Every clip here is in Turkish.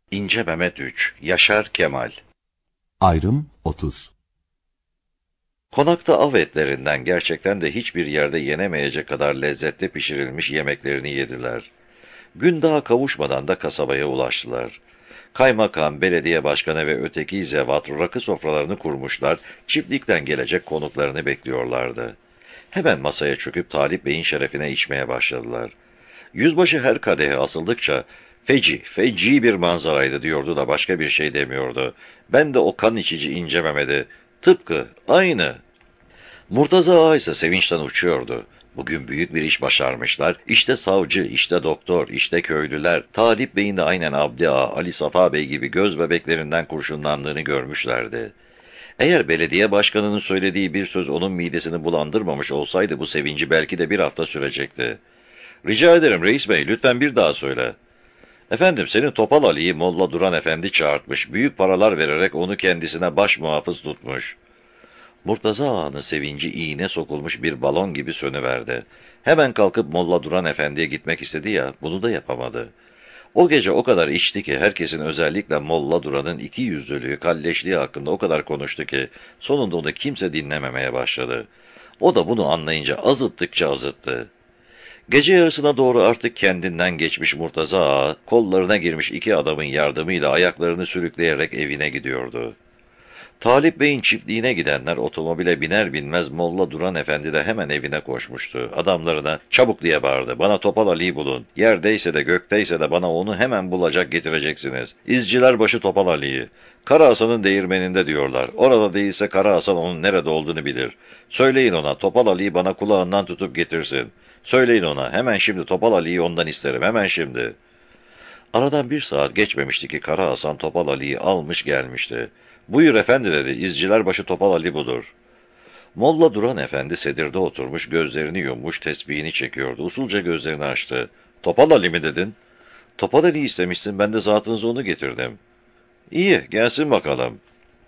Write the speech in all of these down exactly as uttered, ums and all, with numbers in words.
İnce Mehmet üç, Yaşar Kemal. Ayrım otuz. Konakta av etlerinden gerçekten de hiçbir yerde yenemeyecek kadar lezzetli pişirilmiş yemeklerini yediler. Gün daha kavuşmadan da kasabaya ulaştılar. Kaymakam, belediye başkanı ve öteki zevat rakı sofralarını kurmuşlar, çiftlikten gelecek konuklarını bekliyorlardı. Hemen masaya çöküp Talip Bey'in şerefine içmeye başladılar. Yüzbaşı her kadehe asıldıkça, feci, feci bir manzaraydı diyordu da başka bir şey demiyordu. Ben de o kan içici ince Mehmet'i, tıpkı, aynı. Murtaza Ağa ise sevinçten uçuyordu. Bugün büyük bir iş başarmışlar. İşte savcı, işte doktor, işte köylüler. Talip Bey'in de aynen Abdi Ağa, Ali Safa Bey gibi göz bebeklerinden kurşunlandığını görmüşlerdi. Eğer belediye başkanının söylediği bir söz onun midesini bulandırmamış olsaydı bu sevinci belki de bir hafta sürecekti. Rica ederim reis bey, lütfen bir daha söyle. Efendim, senin Topal Ali'yi Molla Duran Efendi çağırtmış, büyük paralar vererek onu kendisine baş muhafız tutmuş. Murtaza Ağa'nın sevinci iğne sokulmuş bir balon gibi sönüverdi. Hemen kalkıp Molla Duran Efendi'ye gitmek istedi ya, bunu da yapamadı. O gece o kadar içti ki herkesin, özellikle Molla Duran'ın iki yüzlülüğü, kalleşliği hakkında o kadar konuştu ki sonunda onu kimse dinlememeye başladı. O da bunu anlayınca azıttıkça azıttı. Gece yarısına doğru artık kendinden geçmiş Murtaza Ağa, kollarına girmiş iki adamın yardımıyla ayaklarını sürükleyerek evine gidiyordu. Talip Bey'in çiftliğine gidenler otomobile biner binmez Molla Duran Efendi de hemen evine koşmuştu. Adamlarına çabuk diye bağırdı. Bana Topal Ali'yi bulun. Yerdeyse de gökteyse de bana onu hemen bulacak getireceksiniz. İzciler başı Topal Ali'yi. Kara Hasan'ın değirmeninde diyorlar. Orada değilse Kara Hasan onun nerede olduğunu bilir. Söyleyin ona Topal Ali'yi bana kulağından tutup getirsin. Söyleyin ona hemen şimdi Topal Ali'yi ondan isterim, hemen şimdi. Aradan bir saat geçmemişti ki Kara Hasan Topal Ali'yi almış gelmişti. Buyur efendi dedi, izciler başı Topal Ali budur. Molla Duran Efendi sedirde oturmuş, gözlerini yummuş, tesbihini çekiyordu. Usulca gözlerini açtı. Topal Ali mi dedin? Topal Ali istemişsin, ben de zatınızı onu getirdim. İyi, gelsin bakalım.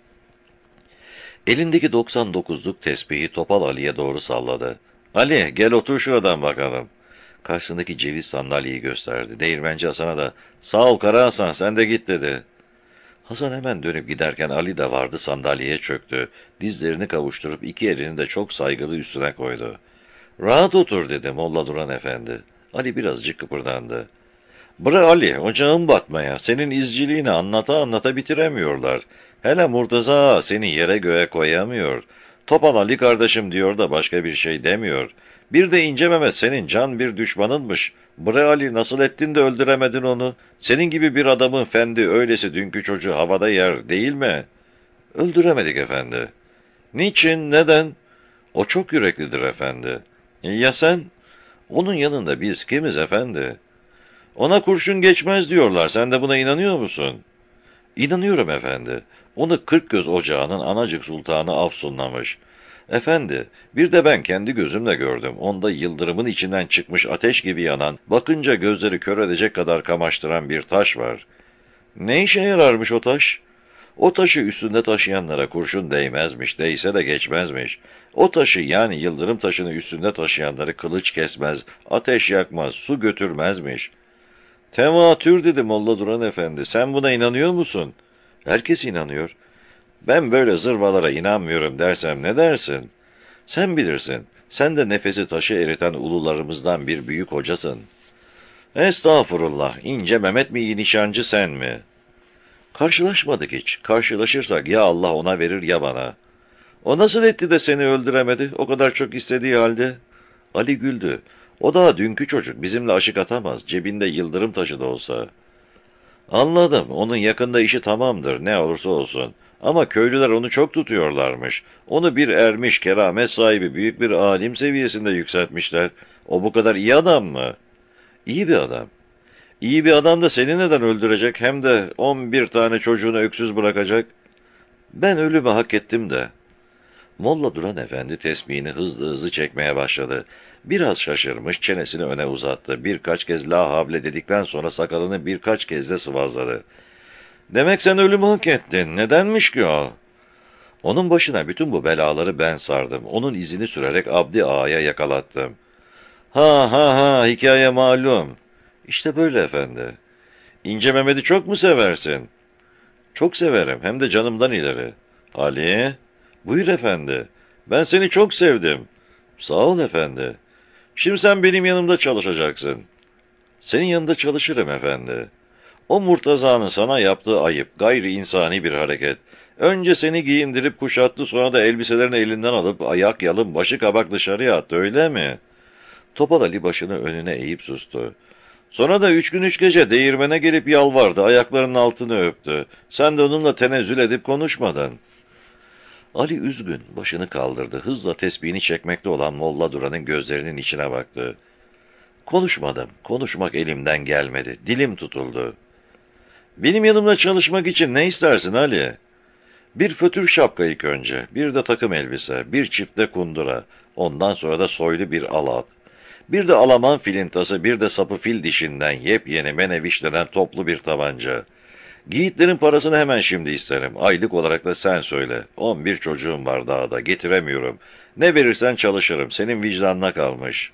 Elindeki doksan dokuzluk tesbihi Topal Ali'ye doğru salladı. Ali, gel otur şuradan bakalım. Karşısındaki ceviz sandalyeyi gösterdi. Değirmenci Hasan'a da, sağ ol Kara Hasan, sen de git dedi. Hasan hemen dönüp giderken Ali de vardı, sandalyeye çöktü. Dizlerini kavuşturup iki elini de çok saygılı üstüne koydu. Rahat otur dedi Molla Duran Efendi. Ali birazcık kıpırdandı. Bre Ali, ocağın batmaya, senin izciliğini anlata anlata bitiremiyorlar. Hele Murtaza Ağa seni yere göğe koyamıyor. Topal Ali kardeşim diyor da başka bir şey demiyor. Bir de İnce Mehmet senin can bir düşmanınmış. Bre Ali, nasıl ettin de öldüremedin onu? Senin gibi bir adamın fendi öylesi dünkü çocuğu havada yer değil mi? Öldüremedik efendi. Niçin, neden? O çok yüreklidir efendi. Ya sen? Onun yanında biz kimiz efendi? Ona kurşun geçmez diyorlar, sen de buna inanıyor musun? İnanıyorum efendi. Onu Kırkgöz Ocağı'nın Anacık Sultanı afsunlamış. Efendi, bir de ben kendi gözümle gördüm. Onda yıldırımın içinden çıkmış ateş gibi yanan, bakınca gözleri kör edecek kadar kamaştıran bir taş var. Ne işe yararmış o taş? O taşı üstünde taşıyanlara kurşun değmezmiş, değse de geçmezmiş. O taşı, yani yıldırım taşını üstünde taşıyanları kılıç kesmez, ateş yakmaz, su götürmezmiş. Tevatür dedi Molla Duran Efendi, sen buna inanıyor musun? Herkes inanıyor. Ben böyle zırvalara inanmıyorum dersem ne dersin? Sen bilirsin. Sen de nefesi taşı eriten ulularımızdan bir büyük hocasın. Estağfurullah, İnce Mehmet mi nişancı sen mi? Karşılaşmadık hiç. Karşılaşırsak ya Allah ona verir ya bana. O nasıl etti de seni öldüremedi, o kadar çok istediği halde? Ali güldü. O daha dünkü çocuk, bizimle aşık atamaz, cebinde yıldırım taşı da olsa. Anladım, onun yakında işi tamamdır, ne olursa olsun. Ama köylüler onu çok tutuyorlarmış. Onu bir ermiş, keramet sahibi, büyük bir alim seviyesinde yükseltmişler. O bu kadar iyi adam mı? İyi bir adam. İyi bir adam da seni neden öldürecek, hem de on bir tane çocuğunu öksüz bırakacak? Ben ölümü hak ettim de. Molla Duran Efendi tesbihini hızlı hızlı çekmeye başladı. Biraz şaşırmış, çenesini öne uzattı. Birkaç kez la havle dedikten sonra sakalını birkaç kez de sıvazladı. Demek sen ölümü hak ettin. Nedenmiş ki o? Onun başına bütün bu belaları ben sardım. Onun izini sürerek Abdi Ağa'ya yakalattım. Ha ha ha, hikaye malum. İşte böyle efendi. İnce Mehmet'i çok mu seversin? Çok severim, hem de canımdan ileri. Ali, buyur efendi. Ben seni çok sevdim. Sağ ol efendi. Şimdi sen benim yanımda çalışacaksın. Senin yanında çalışırım efendi. O Murtaza'nın sana yaptığı ayıp, gayri insani bir hareket. Önce seni giyindirip kuşattı, sonra da elbiselerini elinden alıp ayak yalın, başı kabak dışarıya attı, öyle mi? Topal Ali başını önüne eğip sustu. Sonra da üç gün üç gece değirmene gelip yalvardı, ayaklarının altını öptü. Sen de onunla tenezzül edip konuşmadın. Ali üzgün, başını kaldırdı. Hızla tesbihini çekmekte olan Molla Duran'ın gözlerinin içine baktı. Konuşmadım, konuşmak elimden gelmedi, dilim tutuldu. Benim yanımda çalışmak için ne istersin Ali? Bir fötür şapka ilk önce, bir de takım elbise, bir çifte kundura, ondan sonra da soylu bir alat. Bir de Alaman filintası, bir de sapı fil dişinden yepyeni meneviş denen toplu bir tabanca. Yiğitlerin parasını hemen şimdi isterim. Aylık olarak da sen söyle. On bir çocuğum var daha da, getiremiyorum. Ne verirsen çalışırım, senin vicdanına kalmış.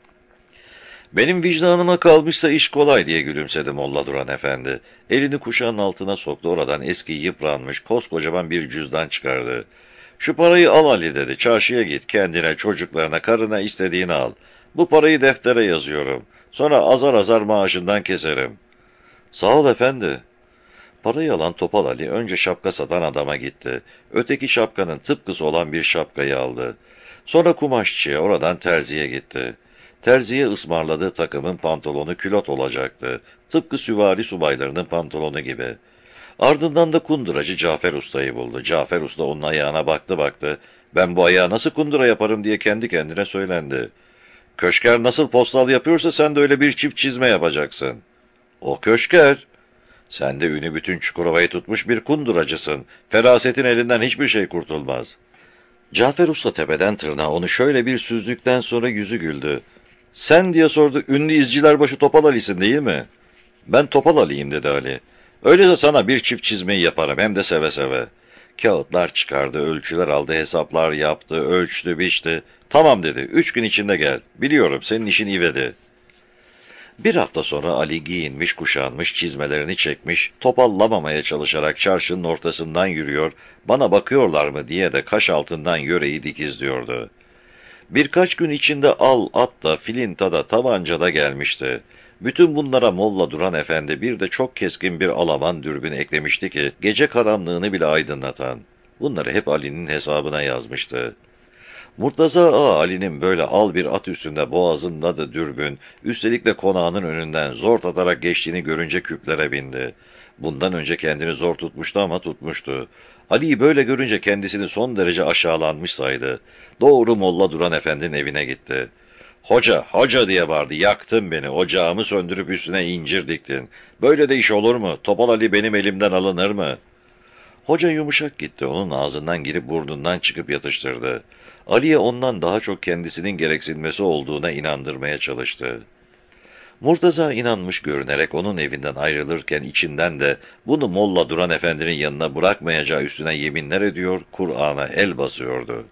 Benim vicdanıma kalmışsa iş kolay diye gülümsedi Molla Duran efendi. Elini kuşağın altına soktu, oradan eski yıpranmış koskocaman bir cüzdan çıkardı. Şu parayı al Ali dedi, çarşıya git, kendine, çocuklarına, karına istediğini al. Bu parayı deftere yazıyorum. Sonra azar azar maaşından keserim. Sağ ol efendi. Parayı alan Topal Ali önce şapka satan adama gitti. Öteki şapkanın tıpkısı olan bir şapkayı aldı. Sonra kumaşçıya, oradan terziye gitti. Terziye ısmarladığı takımın pantolonu külot olacaktı. Tıpkı süvari subaylarının pantolonu gibi. Ardından da kunduracı Cafer Usta'yı buldu. Cafer Usta onun ayağına baktı baktı. Ben bu ayağa nasıl kundura yaparım diye kendi kendine söylendi. Köşker nasıl postal yapıyorsa sen de öyle bir çift çizme yapacaksın. O köşker. Sen de ünü bütün Çukurova'yı tutmuş bir kunduracısın. Ferasetin elinden hiçbir şey kurtulmaz. Cafer Usta tepeden tırnağa onu şöyle bir süzdükten sonra yüzü güldü. Sen diye sordu, ünlü izcilerbaşı Topal Ali'sin değil mi? Ben Topal Ali'yim dedi Ali. Öyleyse sana bir çift çizmeyi yaparım, hem de seve seve. Kağıtlar çıkardı, ölçüler aldı, hesaplar yaptı, ölçtü, biçti. Tamam dedi, üç gün içinde gel. Biliyorum, senin işin ivedi. Bir hafta sonra Ali giyinmiş, kuşanmış, çizmelerini çekmiş, topallamamaya çalışarak çarşının ortasından yürüyor, bana bakıyorlar mı diye de kaş altından yöreyi dikizliyordu. Birkaç gün içinde al, at da, filinta da, tabanca da gelmişti. Bütün bunlara Molla Duran efendi bir de çok keskin bir Alaman dürbün eklemişti ki, gece karanlığını bile aydınlatan. Bunları hep Ali'nin hesabına yazmıştı. Murtaza Ağa Ali'nin böyle al bir at üstünde boğazında da dürbün, üstelik de konağının önünden zor atarak geçtiğini görünce küplere bindi. Bundan önce kendini zor tutmuştu ama tutmuştu. Ali'yi böyle görünce kendisini son derece aşağılanmış saydı. Doğru Molla Duran efendinin evine gitti. Hoca, hoca diye bağırdı, yaktın beni, ocağımı söndürüp üstüne incir diktin. Böyle de iş olur mu? Topal Ali benim elimden alınır mı? Hoca yumuşak gitti, onun ağzından girip burnundan çıkıp yatıştırdı. Ali'ye ondan daha çok kendisinin gereksinmesi olduğuna inandırmaya çalıştı. Murtaza inanmış görünerek onun evinden ayrılırken içinden de bunu Molla Duran efendinin yanına bırakmayacağı üstüne yeminler ediyor, Kur'an'a el basıyordu.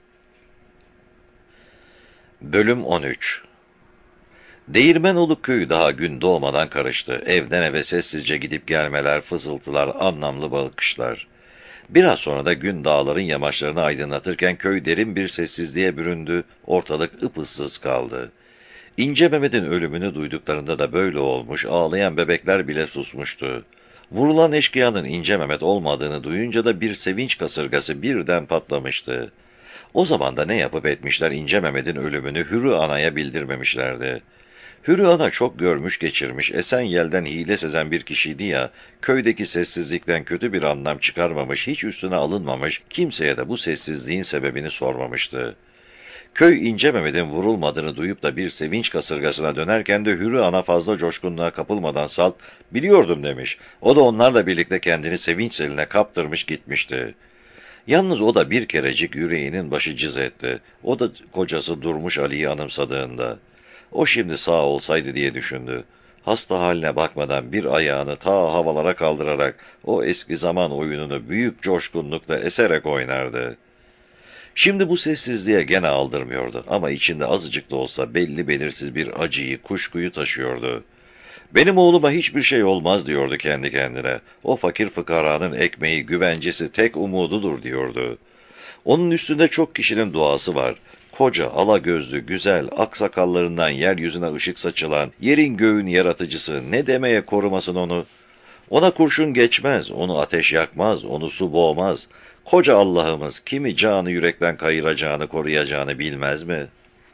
Bölüm on üç. Değirmenoluk köyü daha gün doğmadan karıştı. Evden eve sessizce gidip gelmeler, fısıltılar, anlamlı bakışlar. Biraz sonra da gün dağların yamaçlarını aydınlatırken köy derin bir sessizliğe büründü, ortalık ıpıssız kaldı. İnce Mehmet'in ölümünü duyduklarında da böyle olmuş, ağlayan bebekler bile susmuştu. Vurulan eşkıyanın İnce Mehmet olmadığını duyunca da bir sevinç kasırgası birden patlamıştı. O zaman da ne yapıp etmişler İnce Mehmet'in ölümünü Hürü Ana'ya bildirmemişlerdi. Hürü Ana çok görmüş geçirmiş, Esenyel'den hile sezen bir kişiydi ya, köydeki sessizlikten kötü bir anlam çıkarmamış, hiç üstüne alınmamış, kimseye de bu sessizliğin sebebini sormamıştı. Köy İnce Mehmet'in vurulmadığını duyup da bir sevinç kasırgasına dönerken de Hürü Ana fazla coşkunluğa kapılmadan salt, biliyordum demiş. O da onlarla birlikte kendini sevinç seline kaptırmış gitmişti. Yalnız o da bir kerecik yüreğinin başı cız etti. O da kocası Durmuş Ali'yi anımsadığında. O şimdi sağ olsaydı diye düşündü. Hasta haline bakmadan bir ayağını ta havalara kaldırarak o eski zaman oyununu büyük coşkunlukla eserek oynardı. Şimdi bu sessizliğe gene aldırmıyordu ama içinde azıcık da olsa belli belirsiz bir acıyı, kuşkuyu taşıyordu. Benim oğluma hiçbir şey olmaz diyordu kendi kendine. O fakir fıkaranın ekmeği, güvencesi, tek umududur diyordu. Onun üstünde çok kişinin duası var. Koca, alagözlü, güzel, aksakallarından yeryüzüne ışık saçılan, yerin göğün yaratıcısı, ne demeye korumasın onu? Ona kurşun geçmez, onu ateş yakmaz, onu su boğmaz. Koca Allah'ımız kimi canı yürekten kayıracağını, koruyacağını bilmez mi?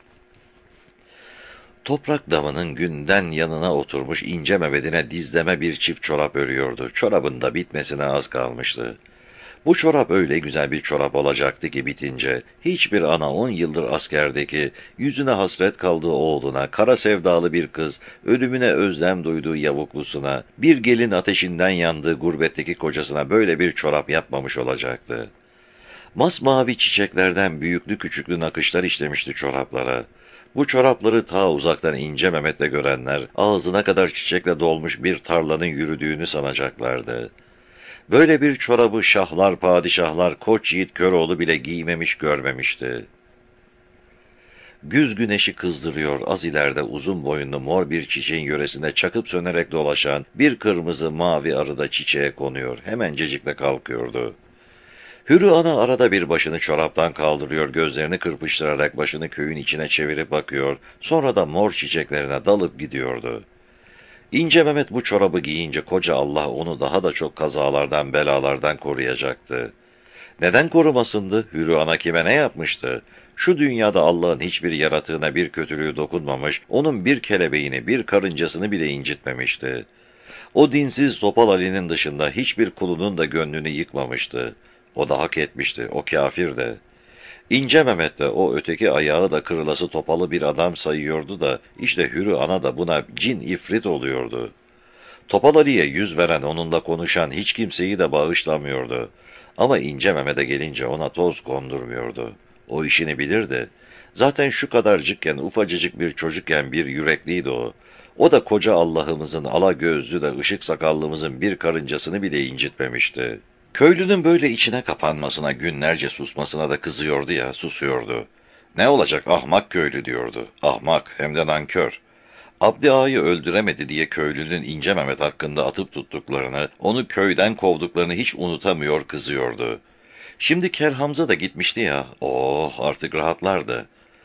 Toprak damının günden yanına oturmuş ince Mehmet'ine dizleme bir çift çorap örüyordu. Çorabın da bitmesine az kalmıştı. Bu çorap öyle güzel bir çorap olacaktı ki bitince, hiçbir ana on yıldır askerdeki, yüzüne hasret kaldığı oğluna, kara sevdalı bir kız, ölümüne özlem duyduğu yavuklusuna, bir gelin ateşinden yandığı gurbetteki kocasına böyle bir çorap yapmamış olacaktı. Masmavi çiçeklerden büyüklü küçüklü nakışlar işlemişti çoraplara. Bu çorapları ta uzaktan ince Mehmet'le görenler, ağzına kadar çiçekle dolmuş bir tarlanın yürüdüğünü sanacaklardı. Böyle bir çorabı şahlar, padişahlar, Koç Yiğit Köroğlu bile giymemiş görmemişti. Güz güneşi kızdırıyor, az ileride uzun boyunlu mor bir çiçeğin yöresinde çakıp sönerek dolaşan bir kırmızı mavi arı da çiçeğe konuyor, hemencecikle kalkıyordu. Hürü ana arada bir başını çoraptan kaldırıyor, gözlerini kırpıştırarak başını köyün içine çevirip bakıyor, sonra da mor çiçeklerine dalıp gidiyordu. İnce Mehmet bu çorabı giyince koca Allah onu daha da çok kazalardan, belalardan koruyacaktı. Neden korumasındı? Hürü ana kime ne yapmıştı? Şu dünyada Allah'ın hiçbir yaratığına bir kötülüğü dokunmamış, onun bir kelebeğini, bir karıncasını bile incitmemişti. O dinsiz Topal Ali'nin dışında hiçbir kulunun da gönlünü yıkmamıştı. O da hak etmişti, o kâfir de. İnce Mehmet de o öteki ayağı da kırılası topalı bir adam sayıyordu da, işte Hürü ana da buna cin ifrit oluyordu. Topal Ali'ye yüz veren, onunla konuşan hiç kimseyi de bağışlamıyordu. Ama İnce Mehmet'e gelince ona toz kondurmuyordu. O işini bilirdi. Zaten şu kadarcıkken, ufacıcık bir çocukken bir yürekliydi o. O da koca Allah'ımızın ala gözlü de ışık sakallımızın bir karıncasını bile incitmemişti. Köylünün böyle içine kapanmasına, günlerce susmasına da kızıyordu ya, susuyordu. Ne olacak ahmak köylü diyordu. Ahmak, hem de nankör. Abdi Ağa'yı öldüremedi diye köylünün İnce Mehmet hakkında atıp tuttuklarını, onu köyden kovduklarını hiç unutamıyor, kızıyordu. Şimdi Kel Hamza da gitmişti ya, oh artık rahatlardı.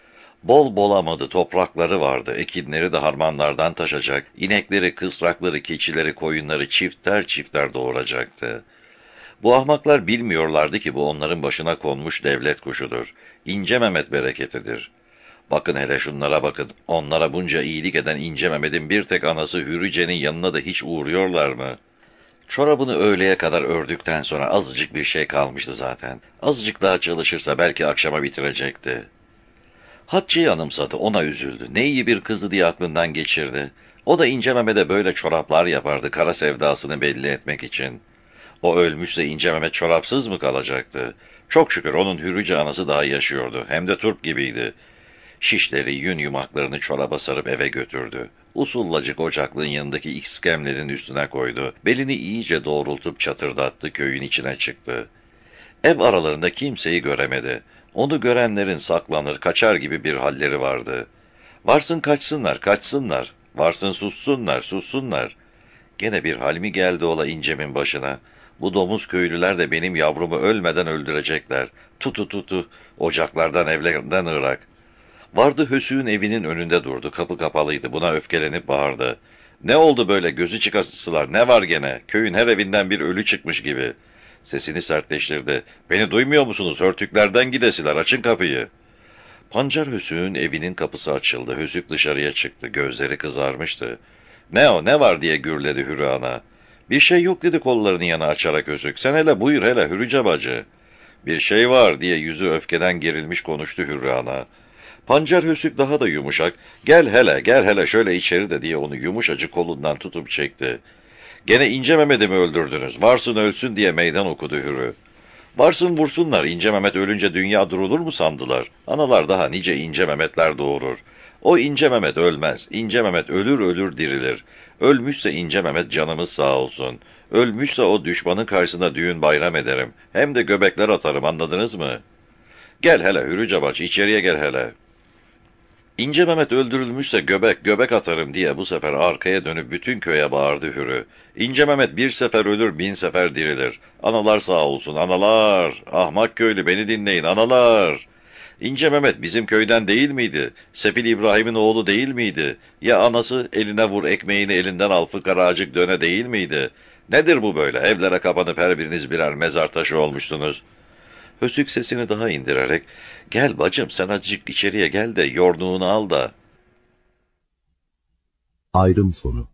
Bol bolamadı, toprakları vardı, ekinleri de harmanlardan taşacak, inekleri, kısrakları, keçileri, koyunları çifter çifter doğuracaktı. Bu ahmaklar bilmiyorlardı ki bu onların başına konmuş devlet kuşudur. İnce Mehmet bereketidir. Bakın hele şunlara bakın, onlara bunca iyilik eden İnce Mehmet'in bir tek anası Hürüce'nin yanına da hiç uğruyorlar mı? Çorabını öğleye kadar ördükten sonra azıcık bir şey kalmıştı zaten. Azıcık daha çalışırsa belki akşama bitirecekti. Hatice'yi anımsadı, ona üzüldü. Ne iyi bir kızdı diye aklından geçirdi. O da İnce Mehmet'e böyle çoraplar yapardı, kara sevdasını belli etmek için. O ölmüşse İnce Mehmet çorapsız mı kalacaktı? Çok şükür onun Hürüce anası daha yaşıyordu. Hem de turp gibiydi. Şişleri, yün yumaklarını çoraba sarıp eve götürdü. Usullacık ocaklığın yanındaki iskemlerin üstüne koydu. Belini iyice doğrultup çatırdattı, köyün içine çıktı. Ev aralarında kimseyi göremedi. Onu görenlerin saklanır, kaçar gibi bir halleri vardı. Varsın kaçsınlar, kaçsınlar. Varsın sussunlar, sussunlar. Gene bir hal mi geldi ola İncem'in başına? Bu domuz köylüler de benim yavrumu ölmeden öldürecekler. Tutu tutu, ocaklardan evlerden ırak. Vardı Hösü'nün evinin önünde durdu, kapı kapalıydı, buna öfkelenip bağırdı. Ne oldu böyle gözü çıkasılar, ne var gene? Köyün her evinden bir ölü çıkmış gibi. Sesini sertleştirdi. Beni duymuyor musunuz? Hörtüklerden gidesiler, açın kapıyı. Pancar Hösü'nün evinin kapısı açıldı, Hösük dışarıya çıktı, gözleri kızarmıştı. Ne o, ne var diye gürledi Hürü ana. Bir şey yok dedi kollarını yana açarak Hösük. Sen hele buyur hele Hürüce bacı. Bir şey var diye yüzü öfkeden gerilmiş konuştu Hürü ana. Pancar Hösük daha da yumuşak, gel hele, gel hele şöyle içeri de diye onu yumuşacık kolundan tutup çekti. Gene İnce Mehmet'i mi öldürdünüz? Varsın ölsün diye meydan okudu Hürü. Varsın vursunlar, İnce Mehmet ölünce dünya durulur mu sandılar? Analar daha nice İnce Mehmetler doğurur. O İnce Mehmet ölmez, İnce Mehmet ölür ölür dirilir. Ölmüşse İnce Mehmet canımız sağ olsun. Ölmüşse o düşmanın karşısında düğün bayram ederim. Hem de göbekler atarım, anladınız mı? Gel hele Hürüce bacı, içeriye gel hele. İnce Mehmet öldürülmüşse göbek göbek atarım diye bu sefer arkaya dönüp bütün köye bağırdı Hürü. İnce Mehmet bir sefer ölür bin sefer dirilir. Analar sağ olsun analar. Ahmak köylü beni dinleyin analar. İnce Mehmet bizim köyden değil miydi? Sefil İbrahim'in oğlu değil miydi? Ya anası eline vur ekmeğini elinden al fıkaracık döne değil miydi? Nedir bu böyle? Evlere kapanıp her biriniz birer mezar taşı olmuşsunuz. Hösük sesini daha indirerek, gel bacım sen azıcık içeriye gel de yorduğunu al da. Ayrım sonu.